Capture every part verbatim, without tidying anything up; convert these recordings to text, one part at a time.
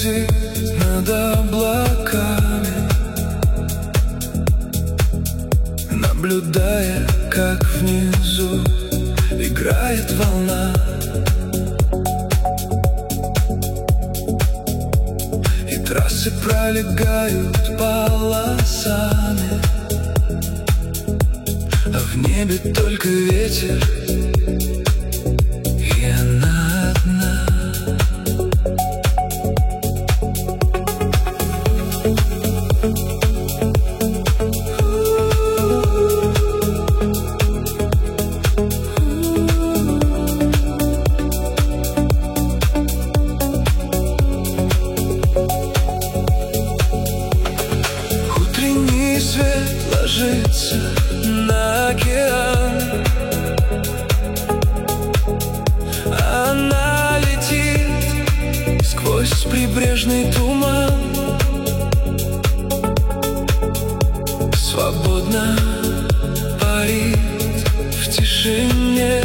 иллюзий над облаками, наблюдая, как внизу играет волна. И трассы пролегают полосами, а в небе только ветер, и она одна. Утренний свет ложится на океан, она летит сквозь прибрежный туман, свободно парит в тишине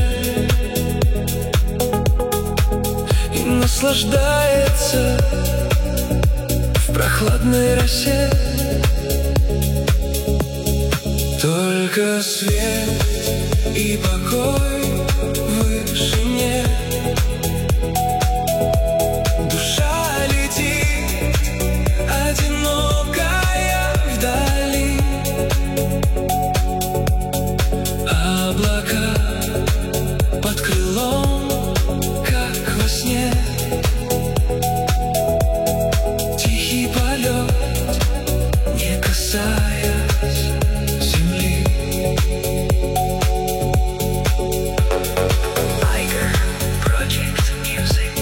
и наслаждается в прохладной росе. Только свет и покой в вышине. Душа летит, одинокая вдали. Облака под крылом, как во сне. Тихий полет, не касаясь земли. Айгер Project Music.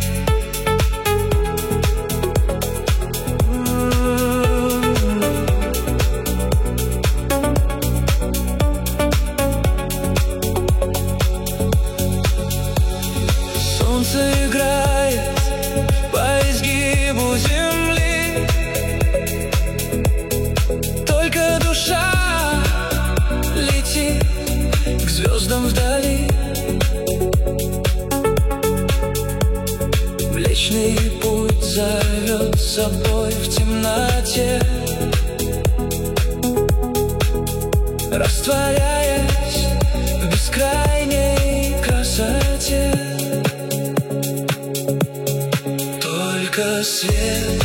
Солнце играет по изгибу земли, только душа летит к звездам вдали. Млечный путь зовет с собой в темноте, растворяясь в бескрайней красоте. Только свет